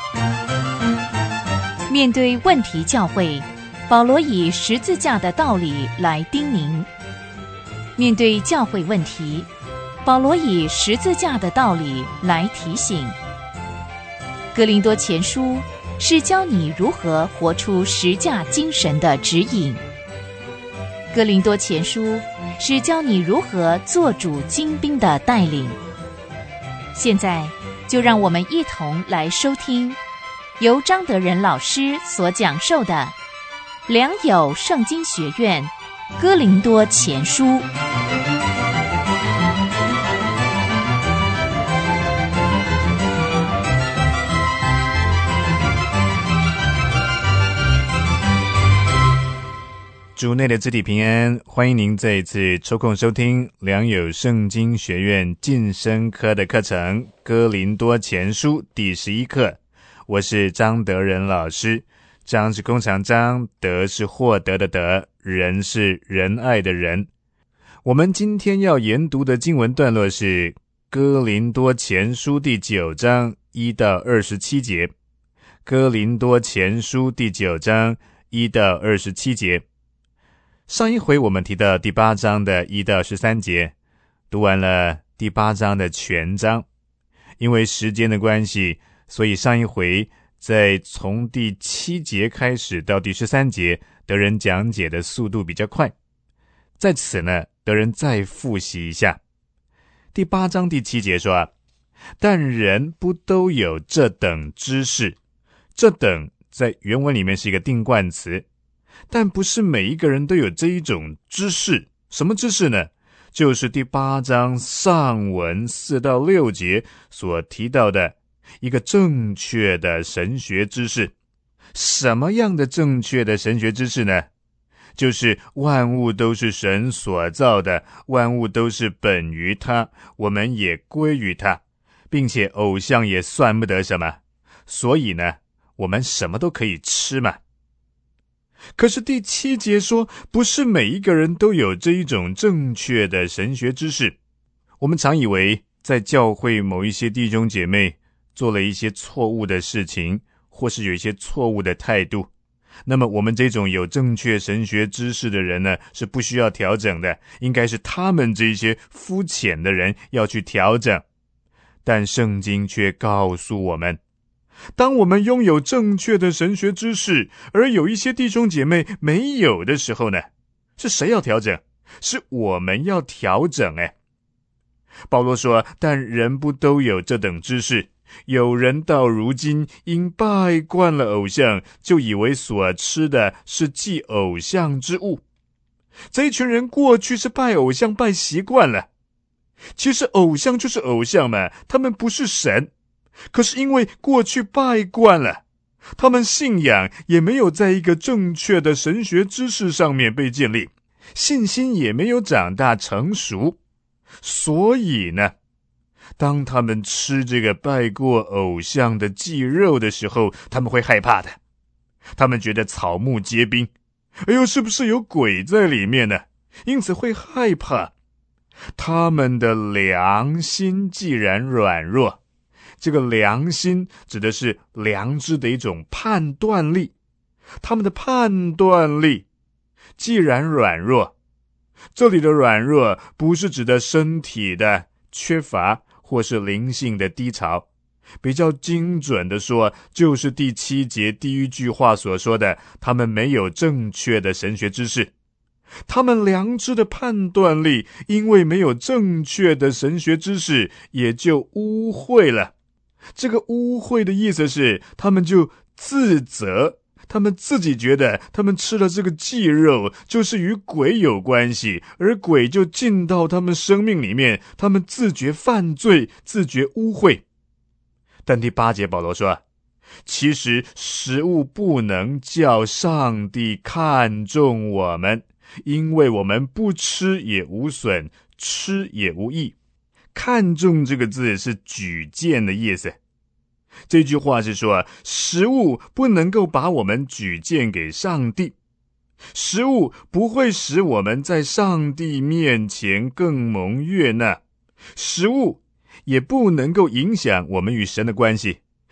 面对问题教诲，保罗以十字架的道理来叮咛；面对教诲问题，保罗以十字架的道理来提醒。哥林多前书是教你如何活出十架精神的指引。哥林多前书是教你如何做主精兵的带领。现在就让我们一同来收听由张德仁老师所讲授的良友圣经学院哥林多前书。 主内的肢体平安，欢迎您再一次抽空收听良友圣经学院晋升科的课程哥林多前书第11课。我是张德仁老师，张是弓长张，德是获得的德，仁是仁爱的仁。我们今天要研读的经文段落是哥林多前书第9章1到27节。哥林多前书第9章1到27节。上一回我们提到第8章的1到13节，读完了第8章的全章。因为时间的关系，所以上一回在从第7节开始到第13节，德仁讲解的速度比较快。在此呢，德仁再复习一下。第8章第7节说，但人不都有这等知识。这等在原文里面是一个定冠词，但不是每一个人都有这一种知识。什么知识呢？就是第8章上文4到6节所提到的一个正确的神学知识。什么样的正确的神学知识呢？就是万物都是神所造的，万物都是本于他，我们也归于他，并且偶像也算不得什么，所以呢，我们什么都可以吃嘛。可是第7节说，不是每一个人都有这一种正确的神学知识。我们常以为在教会某一些弟兄姐妹做了一些错误的事情，或是有一些错误的态度，那么我们这种有正确神学知识的人呢，是不需要调整的，应该是他们这些肤浅的人要去调整。但圣经却告诉我们，当我们拥有正确的神学知识，而有一些弟兄姐妹没有的时候呢，是谁要调整？是我们要调整。保罗说，但人不都有这等知识，有人到如今因拜惯了偶像，就以为所吃的是祭偶像之物。这一群人过去是拜偶像拜习惯了，其实偶像就是偶像嘛，他们不是神。可是因为过去拜惯了，他们信仰也没有在一个正确的神学知识上面被建立，信心也没有长大成熟，所以呢，当他们吃这个拜过偶像的祭肉的时候，他们会害怕的。他们觉得草木皆兵，哎呦，是不是有鬼在里面呢？因此会害怕。他们的良心既然软弱，这个良心指的是良知的一种判断力，他们的判断力既然软弱，这里的软弱不是指的身体的缺乏或是灵性的低潮，比较精准的说，就是第7节第1句话所说的，他们没有正确的神学知识。他们良知的判断力因为没有正确的神学知识，也就污秽了。这个污秽的意思是，他们就自责，他们自己觉得他们吃了这个祭肉就是与鬼有关系，而鬼就进到他们生命里面，他们自觉犯罪，自觉污秽。但第8节保罗说，其实食物不能叫上帝看重我们，因为我们不吃也无损，吃也无益。看重这个字是举荐的意思。这句话是说，食物不能够把我们举荐给上帝，食物不会使我们在上帝面前更蒙悦纳，食物也不能够影响我们与神的关系，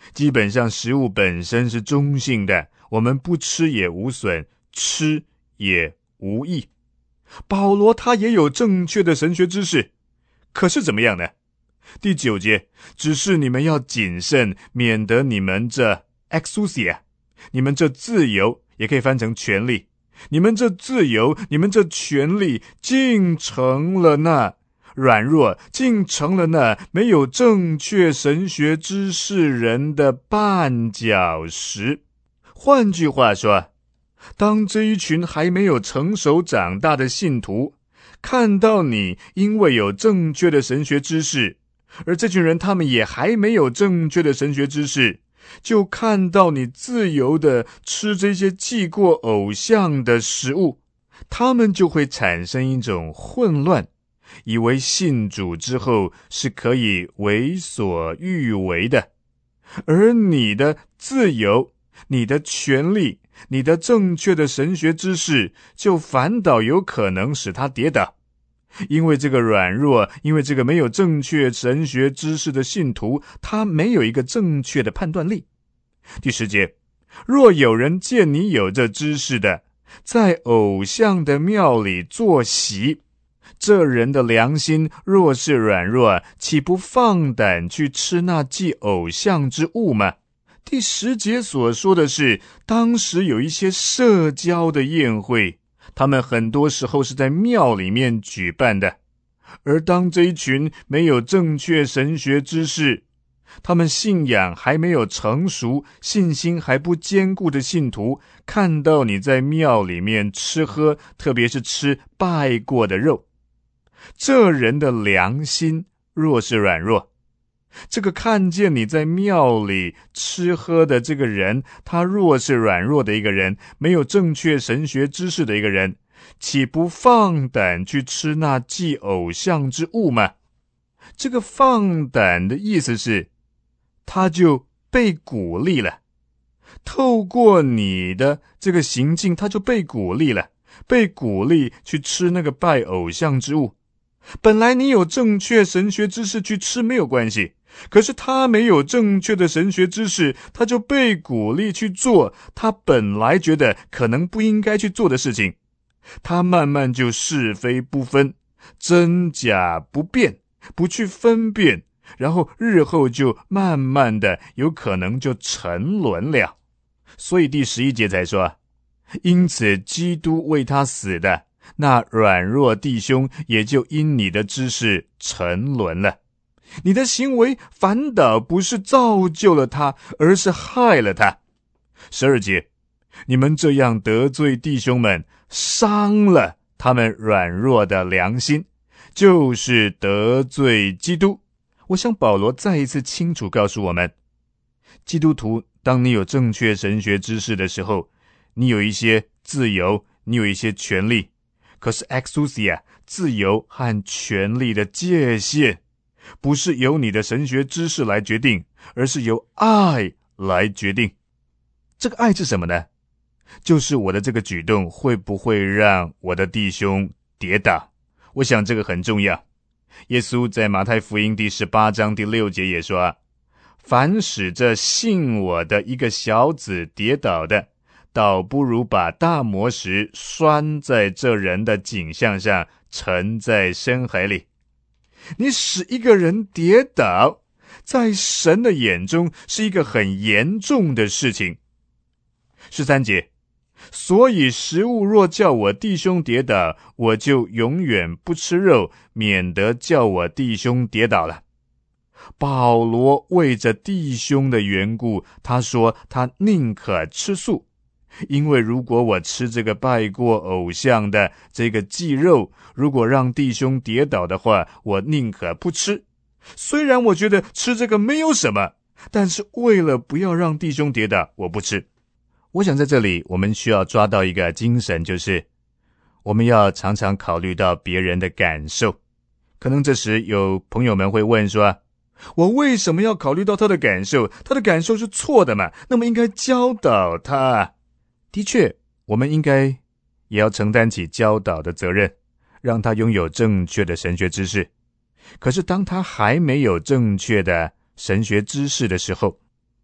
基本上食物本身是中性的，我们不吃也无损，吃也无益。保罗他也有正确的神学知识，可是怎么样呢？第9节，只是你们要谨慎，免得你们这 exousia， 你们这自由，也可以翻成权利，你们这自由，你们这权利，竟成了那软弱，竟成了那没有正确神学知识人的绊脚石。换句话说，当这一群还没有成熟长大的信徒看到你因为有正确的神学知识，而这群人他们也还没有正确的神学知识，就看到你自由的吃这些祭过偶像的食物，他们就会产生一种混乱，以为信主之后是可以为所欲为的，而你的自由、你的权利、你的正确的神学知识，就反倒有可能使他跌倒。因为这个软弱，因为这个没有正确神学知识的信徒，他没有一个正确的判断力。第10节，若有人见你有这知识的，在偶像的庙里坐席，这人的良心若是软弱，岂不放胆去吃那祭偶像之物吗？第10节所说的是，当时有一些社交的宴会，他们很多时候是在庙里面举办的，而当这一群没有正确神学知识，他们信仰还没有成熟，信心还不坚固的信徒，看到你在庙里面吃喝，特别是吃拜过的肉，这人的良心若是软弱，这个看见你在庙里吃喝的这个人，他若是软弱的一个人，没有正确神学知识的一个人，岂不放胆去吃那祭偶像之物吗？这个放胆的意思是，他就被鼓励了，透过你的这个行径，他就被鼓励了，被鼓励去吃那个拜偶像之物。本来你有正确神学知识去吃没有关系，可是他没有正确的神学知识，他就被鼓励去做他本来觉得可能不应该去做的事情，他慢慢就是非不分，真假不辨，不去分辨，然后日后就慢慢的有可能就沉沦了。所以第11节才说，因此基督为他死的那软弱弟兄也就因你的知识沉沦了。你的行为反倒不是造就了他，而是害了他。12节，你们这样得罪弟兄们，伤了他们软弱的良心，就是得罪基督。我想保罗再一次清楚告诉我们，基督徒，当你有正确神学知识的时候，你有一些自由，你有一些权利，可是 exousia 自由和权利的界限不是由你的神学知识来决定，而是由爱来决定。这个爱是什么呢？就是我的这个举动会不会让我的弟兄跌倒。我想这个很重要。耶稣在马太福音第18章第6节也说，凡使这信我的一个小子跌倒的，倒不如把大磨石拴在这人的颈项上，沉在深海里。你使一个人跌倒，在神的眼中是一个很严重的事情。13节，所以食物若叫我弟兄跌倒，我就永远不吃肉，免得叫我弟兄跌倒了。保罗为着弟兄的缘故，他说他宁可吃素，因为如果我吃这个拜过偶像的这个祭肉，如果让弟兄跌倒的话，我宁可不吃。虽然我觉得吃这个没有什么，但是为了不要让弟兄跌倒，我不吃。我想在这里我们需要抓到一个精神，就是我们要常常考虑到别人的感受。可能这时有朋友们会问说，我为什么要考虑到他的感受？他的感受是错的嘛，那么应该教导他。的确，我们应该也要承担起教导的责任，让他拥有正确的神学知识。可是当他还没有正确的神学知识的时候，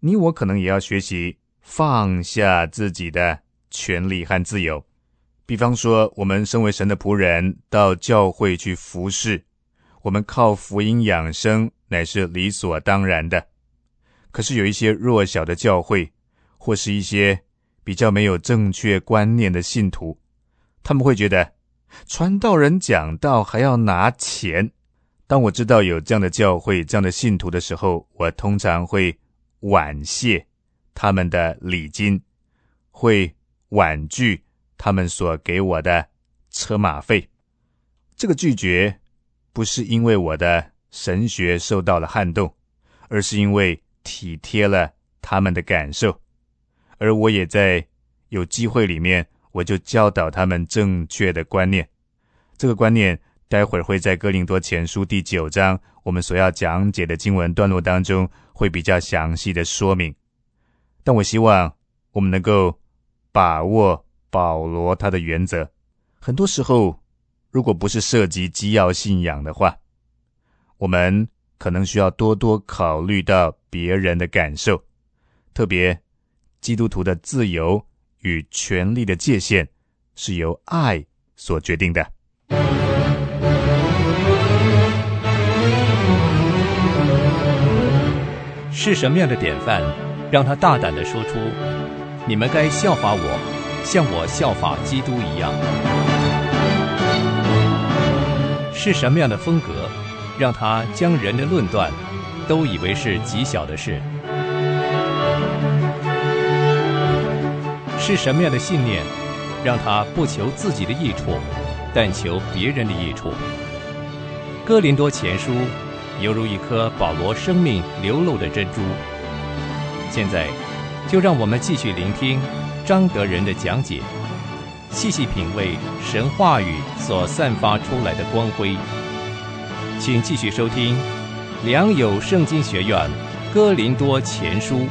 你我可能也要学习放下自己的权利和自由。比方说，我们身为神的仆人，到教会去服侍，我们靠福音养生乃是理所当然的。可是有一些弱小的教会，或是一些比较没有正确观念的信徒，他们会觉得传道人讲道还要拿钱。当我知道有这样的教会、这样的信徒的时候，我通常会婉谢他们的礼金，会婉拒他们所给我的车马费。这个拒绝不是因为我的神学受到了撼动，而是因为体贴了他们的感受。而我也在有机会里面，我就教导他们正确的观念。这个观念待会儿会在哥林多前书第9章我们所要讲解的经文段落当中会比较详细的说明。但我希望我们能够把握保罗他的原则。很多时候，如果不是涉及基要信仰的话，我们可能需要多多考虑到别人的感受，特别基督徒的自由与权利的界限是由爱所决定的。 是什么样的典范，让他大胆地说出，你们该效法我，像我效法基督一样？是什么样的风格，让他将人的论断都以为是极小的事？是什么样的信念，让他不求自己的益处，但求别人的益处？哥林多前书犹如一颗保罗生命流露的珍珠。现在就让我们继续聆听张德仁的讲解，细细品味神话语所散发出来的光辉。请继续收听良友圣经学院哥林多前书。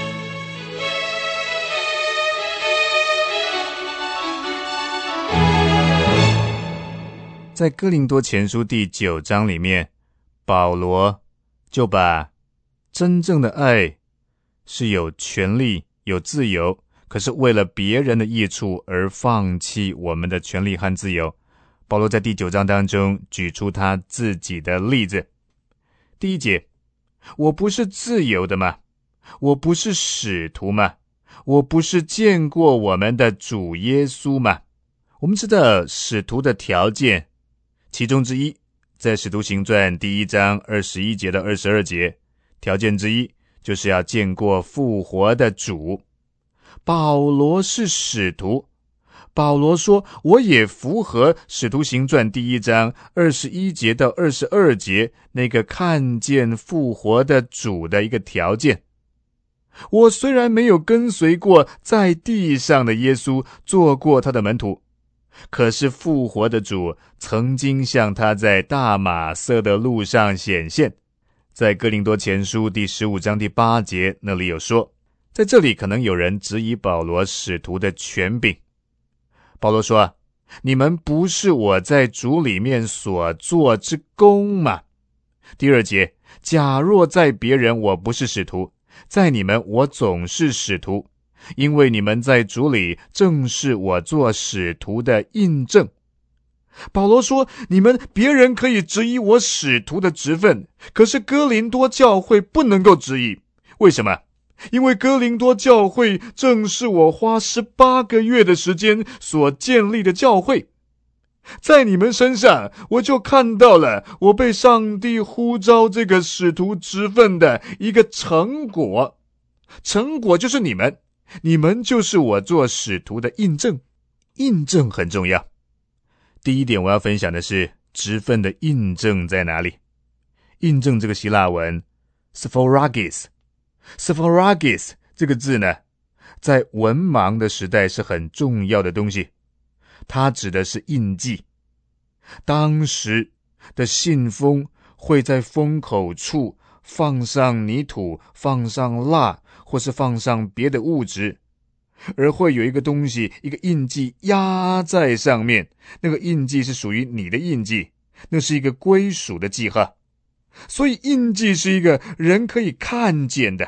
在哥林多前书第9章里面，保罗就把真正的爱是有权利、有自由，可是为了别人的益处而放弃我们的权利和自由。保罗在第9章当中举出他自己的例子。第1节，我不是自由的吗？我不是使徒吗？我不是见过我们的主耶稣吗？我们知道使徒的条件其中之一，在使徒行传第1章21节到22节，条件之一就是要见过复活的主。保罗是使徒，保罗说我也符合使徒行传第1章21节到22节那个看见复活的主的一个条件。我虽然没有跟随过在地上的耶稣，做过他的门徒，可是复活的主曾经向他在大马色的路上显现。在哥林多前书第15章第8节那里有说，在这里可能有人质疑保罗使徒的权柄。保罗说，你们不是我在主里面所做之功吗？第2节，假若在别人我不是使徒，在你们我总是使徒，因为你们在主里正是我做使徒的印证。保罗说，你们别人可以质疑我使徒的职分，可是哥林多教会不能够质疑。为什么？因为哥林多教会正是我花18个月的时间所建立的教会。在你们身上，我就看到了我被上帝呼召这个使徒职分的一个成果。成果就是你们，你们就是我做使徒的印证。印证很重要。第1点我要分享的是职分的印证在哪里。印证这个希腊文 Sephoragis 这个字呢，在文盲的时代是很重要的东西。它指的是印记。当时的信封会在封口处放上泥土，放上蜡，或是放上别的物质，而会有一个东西，一个印记压在上面，那个印记是属于你的印记，那是一个归属的记号。所以印记是一个人可以看见的，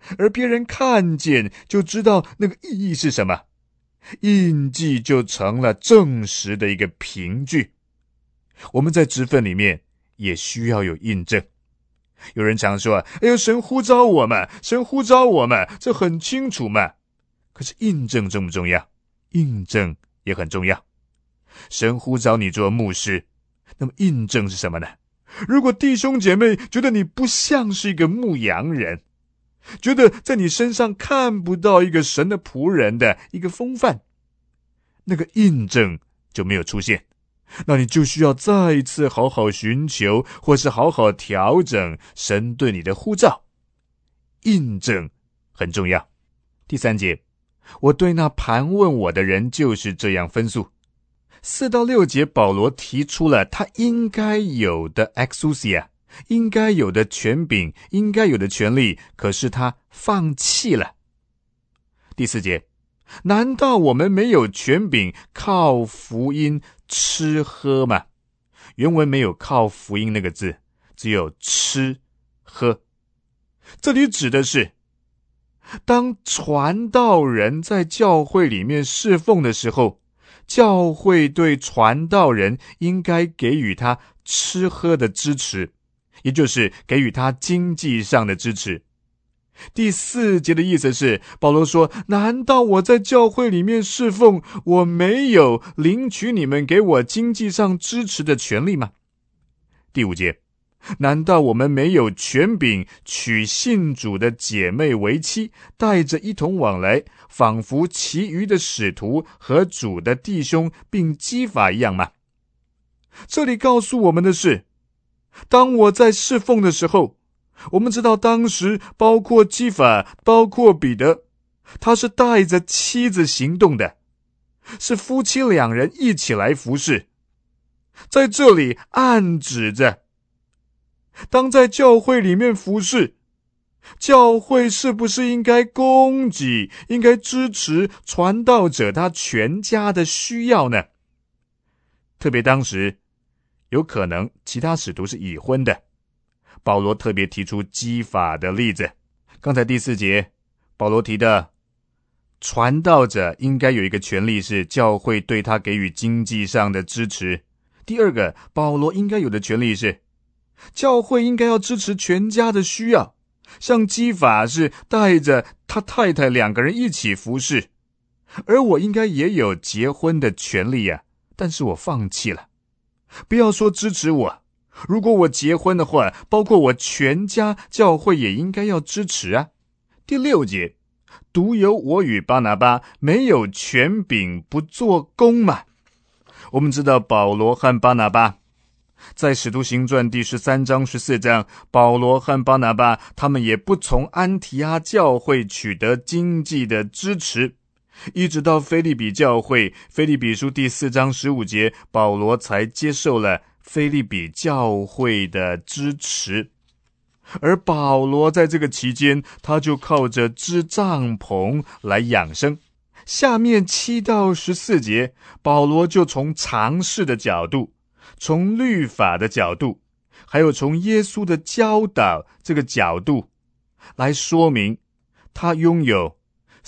而别人看见就知道那个意义是什么。印记就成了证实的一个凭据。我们在职分里面也需要有印证。有人常说，哎呦，神呼召我们，神呼召我们，这很清楚嘛。可是印证重不重要？印证也很重要。神呼召你做牧师，那么印证是什么呢？如果弟兄姐妹觉得你不像是一个牧羊人，觉得在你身上看不到一个神的仆人的一个风范，那个印证就没有出现，那你就需要再一次好好寻求，或是好好调整神对你的呼召。印证很重要。第3节，我对那盘问我的人就是这样分诉。4到6节，保罗提出了他应该有的 exousia， 应该有的权柄，应该有的权利，可是他放弃了。第4节，难道我们没有权柄靠福音吃喝吗？原文没有靠福音那个字，只有吃喝。这里指的是当传道人在教会里面侍奉的时候，教会对传道人应该给予他吃喝的支持，也就是给予他经济上的支持。第4节的意思是，保罗说，难道我在教会里面侍奉，我没有领取你们给我经济上支持的权利吗？第5节，难道我们没有权柄娶信主的姐妹为妻，带着一同往来，仿佛其余的使徒和主的弟兄并基法一样吗？这里告诉我们的是，当我在侍奉的时候，我们知道当时包括基法，包括彼得，他是带着妻子行动的，是夫妻2人一起来服侍。在这里暗指着，当在教会里面服侍，教会是不是应该供给，应该支持传道者他全家的需要呢？特别当时有可能其他使徒是已婚的，保罗特别提出基法的例子。刚才第4节保罗提的传道者应该有一个权利，是教会对他给予经济上的支持。第2个，保罗应该有的权利是教会应该要支持全家的需要，像基法是带着他太太2个人一起服侍，而我应该也有结婚的权利啊，但是我放弃了。不要说支持我，如果我结婚的话，包括我全家，教会也应该要支持啊。第6节，独有我与巴拿巴没有权柄不做工嘛。我们知道保罗和巴拿巴在使徒行传第13章14章，保罗和巴拿巴他们也不从安提阿教会取得经济的支持，一直到腓立比教会，腓立比书第4章15节，保罗才接受了腓立比教会的支持。而保罗在这个期间，他就靠着织帐篷来养生。下面7到14节，保罗就从常识的角度，从律法的角度，还有从耶稣的教导这个角度来说明，他拥有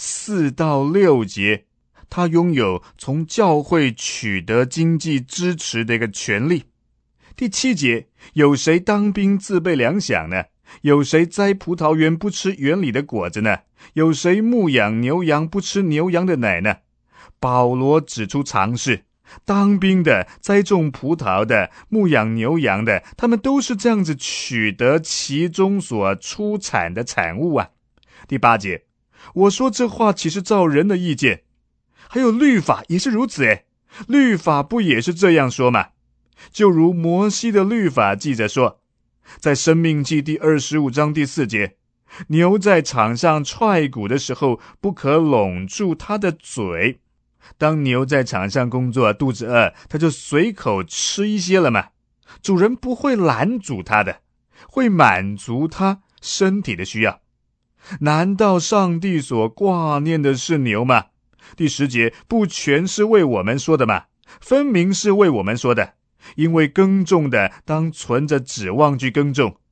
4到6节，他拥有从教会取得经济支持的一个权利。第7节，有谁当兵自备粮饷呢？有谁栽葡萄园不吃园里的果子呢？有谁牧养牛羊不吃牛羊的奶呢？保罗指出常识，当兵的、栽种葡萄的、牧养牛羊的，他们都是这样子取得其中所出产的产物啊。第8节，我说这话岂是照人的意见？还有律法也是如此诶，律法不也是这样说吗？就如摩西的律法记着说，在申命记第25章第4节，牛在场上踹骨的时候，不可拢住它的嘴。当牛在场上工作，肚子饿，它就随口吃一些了嘛。主人不会拦阻它的，会满足它身体的需要。难道上帝所挂念的是牛吗？第10节，不全是为我们说的吗？分明是为我们说的。因为耕种的当存着指望去耕种，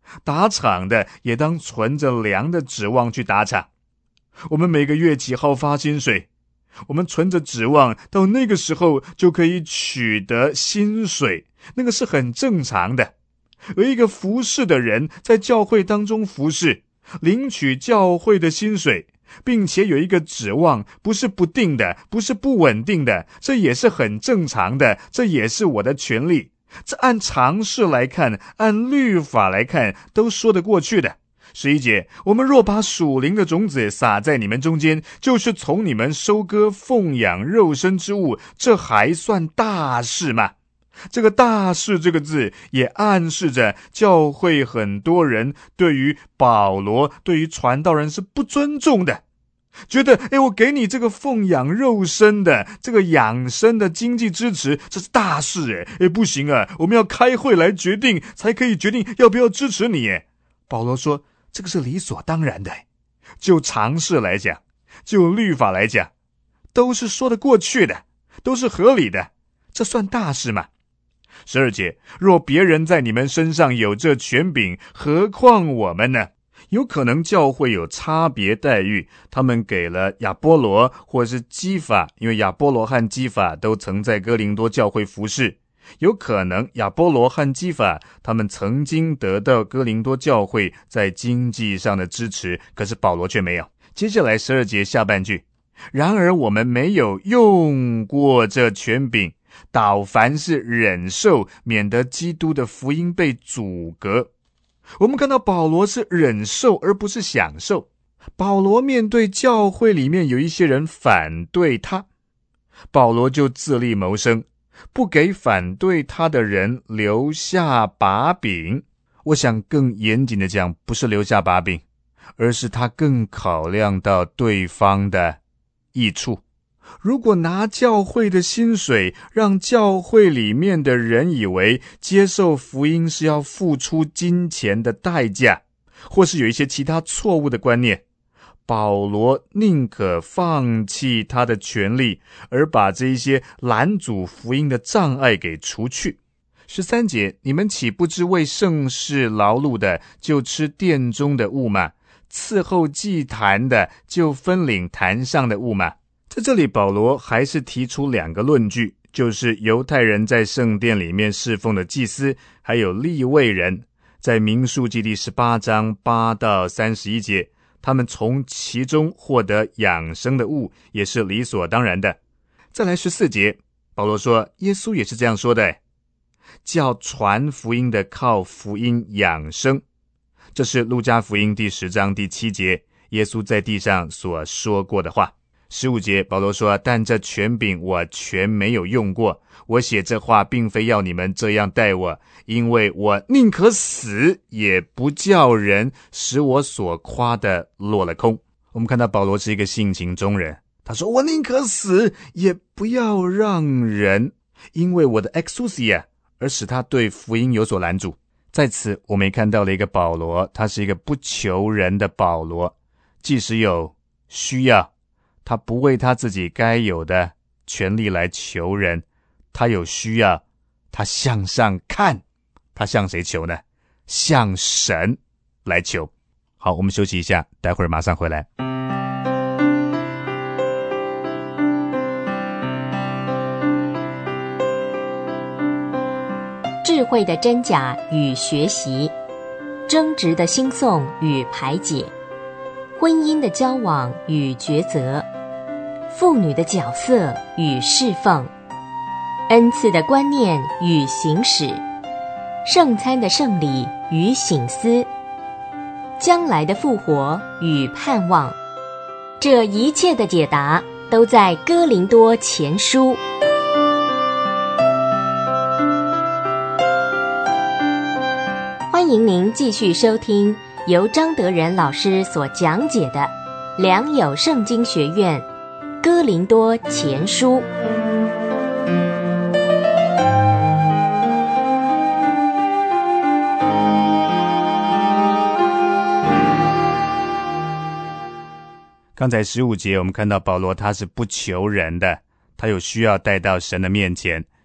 打场的也当存着良的指望去打场。我们每个月几号发薪水，我们存着指望到那个时候就可以取得薪水，那个是很正常的。而一个服侍的人在教会当中服侍，领取教会的薪水，并且有一个指望，不是不定的，不是不稳定的，这也是很正常的，这也是我的权利。这按常识来看，按律法来看，都说得过去的。11节，我们若把属灵的种子撒在你们中间，就是从你们收割奉养肉身之物，这还算大事吗？这个大事这个字也暗示着教会很多人对于保罗，对于传道人是不尊重的，觉得我给你这个奉养肉身的这个养生的经济支持，这是大事不行啊，我们要开会来决定，才可以决定要不要支持你。保罗说这个是理所当然的，就常识来讲，就律法来讲，都是说得过去的，都是合理的，这算大事吗？12节，若别人在你们身上有这权柄，何况我们呢？有可能教会有差别待遇，他们给了亚波罗或是基法，因为亚波罗和基法都曾在哥林多教会服侍，有可能亚波罗和基法他们曾经得到哥林多教会在经济上的支持，可是保罗却没有。接下来12节下半句，然而我们没有用过这权柄，倒凡是忍受，免得基督的福音被阻隔。我们看到保罗是忍受而不是享受。保罗面对教会里面有一些人反对他，保罗就自力谋生，不给反对他的人留下把柄。我想更严谨的讲，不是留下把柄，而是他更考量到对方的益处。如果拿教会的薪水，让教会里面的人以为接受福音是要付出金钱的代价，或是有一些其他错误的观念，保罗宁可放弃他的权利，而把这一些拦阻福音的障碍给除去。13节，你们岂不知为圣事劳碌的，就吃殿中的物吗？伺候祭坛的，就分领坛上的物吗？在这里保罗还是提出2个论据，就是犹太人在圣殿里面侍奉的祭司，还有利未人，在民数记第18章8到31节，他们从其中获得养生的物，也是理所当然的。再来14节，保罗说耶稣也是这样说的，叫传福音的靠福音养生。这是路加福音第10章第7节，耶稣在地上所说过的话。15节，保罗说，但这权柄我全没有用过，我写这话并非要你们这样待我，因为我宁可死，也不叫人使我所夸的落了空。我们看到保罗是一个性情中人，他说我宁可死，也不要让人因为我的 exousia 而使他对福音有所拦阻。在此我们也看到了一个保罗，他是一个不求人的保罗，即使有需要，他不为他自己该有的权利来求人，他有需要，他向上看，他向谁求呢？向神来求。好，我们休息一下，待会儿马上回来。 智慧的真假与学习，争执的兴讼与排解，婚姻的交往与抉择，妇女的角色与侍奉，恩赐的观念与行使，圣餐的圣礼与省思，将来的复活与盼望，这一切的解答都在哥林多前书。欢迎您继续收听由张德仁老师所讲解的良友圣经学院哥林多前书。 刚才15节我们看到保罗他是不求人的，他有需要带到神的面前。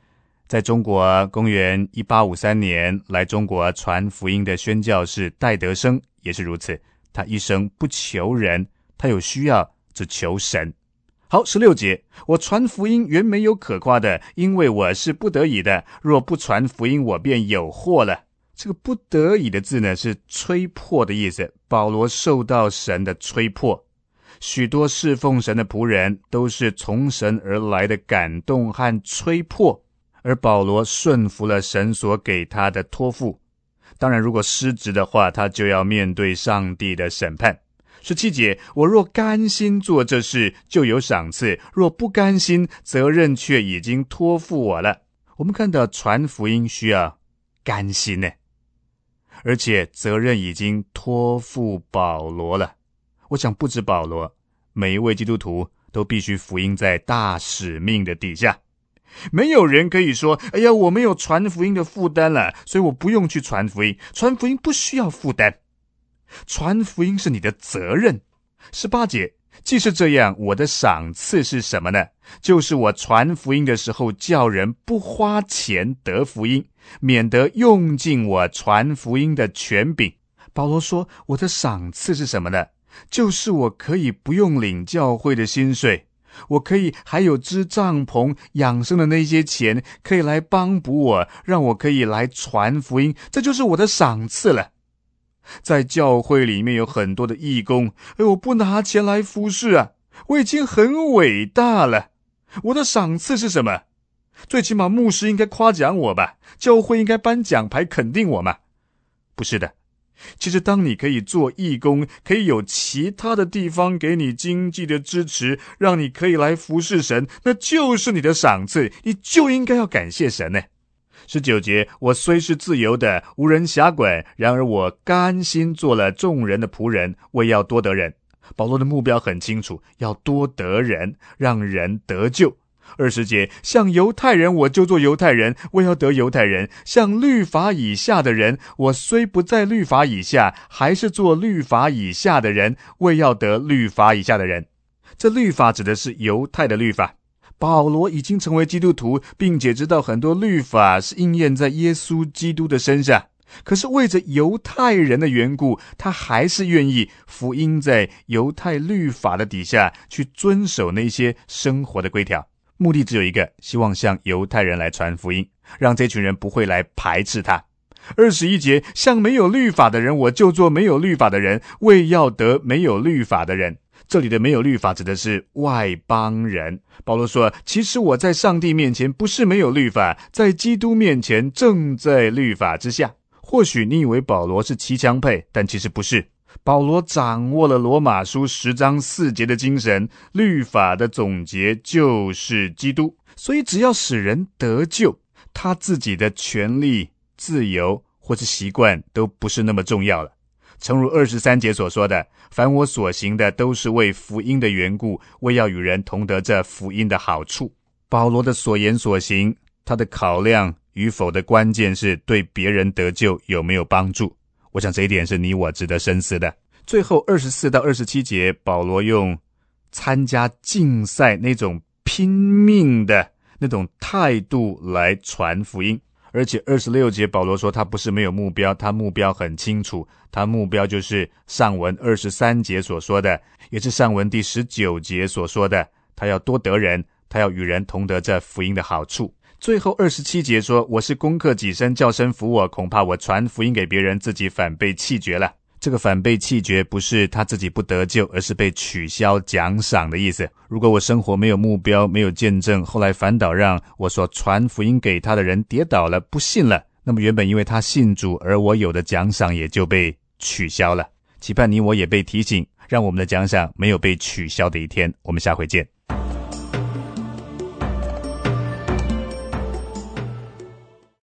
在中国公元1853年来中国传福音的宣教士戴德生也是如此，他一生不求人，他有需要只求神。好，16节，我传福音原没有可夸的，因为我是不得已的，若不传福音，我便有祸了。这个不得已的字呢，是催迫的意思。保罗受到神的催迫，许多侍奉神的仆人都是从神而来的感动和催迫，而保罗顺服了神所给他的托付。当然如果失职的话，他就要面对上帝的审判。17节，我若甘心做这事，就有赏赐；若不甘心，责任却已经托付我了。我们看到传福音需要甘心呢，而且责任已经托付保罗了。我想不止保罗，每一位基督徒都必须福音在大使命的底下。没有人可以说，哎呀，我没有传福音的负担了，所以我不用去传福音。传福音不需要负担，传福音是你的责任。18节，既是这样，我的赏赐是什么呢？就是我传福音的时候，叫人不花钱得福音，免得用尽我传福音的权柄。保罗说，我的赏赐是什么呢？就是我可以不用领教会的薪水，我可以还有支帐篷养生的那些钱，可以来帮补我，让我可以来传福音，这就是我的赏赐了。在教会里面有很多的义工，我不拿钱来服侍啊，我已经很伟大了。我的赏赐是什么？最起码牧师应该夸奖我吧，教会应该颁奖牌肯定我嘛？不是的。其实当你可以做义工，可以有其他的地方给你经济的支持，让你可以来服侍神，那就是你的赏赐，你就应该要感谢神呢。19节，我虽是自由的，无人辖管，然而我甘心做了众人的仆人，为要多得人。保罗的目标很清楚，要多得人，让人得救。20节，像犹太人我就做犹太人，为要得犹太人；像律法以下的人，我虽不在律法以下，还是做律法以下的人，为要得律法以下的人。这律法指的是犹太的律法。保罗已经成为基督徒，并且知道很多律法是应验在耶稣基督的身上，可是为着犹太人的缘故，他还是愿意福音在犹太律法的底下去遵守那些生活的规条。目的只有一个，希望向犹太人来传福音，让这群人不会来排斥他。21节，像没有律法的人，我就做没有律法的人，为要得没有律法的人。这里的没有律法指的是外邦人。保罗说，其实我在上帝面前不是没有律法，在基督面前正在律法之下。或许你以为保罗是骑墙派，但其实不是。保罗掌握了罗马书10章4节的精神，律法的总结就是基督，所以只要使人得救，他自己的权利、自由或是习惯都不是那么重要了。诚如23节所说的，凡我所行的都是为福音的缘故，为要与人同得这福音的好处。保罗的所言所行，他的考量与否的关键是对别人得救有没有帮助。我想这一点是你我值得深思的。最后24到27节，保罗用参加竞赛那种拼命的那种态度来传福音。而且26节保罗说他不是没有目标，他目标很清楚，他目标就是上文23节所说的，也是上文第19节所说的，他要多得人，他要与人同得这福音的好处。最后27节说，我是攻克己身，叫身服我，恐怕我传福音给别人，自己反被弃绝了。这个反被弃绝不是他自己不得救，而是被取消奖赏的意思。如果我生活没有目标，没有见证，后来反倒让我所传福音给他的人跌倒了，不信了，那么原本因为他信主而我有的奖赏也就被取消了。期盼你我也被提醒，让我们的奖赏没有被取消的一天。我们下回见。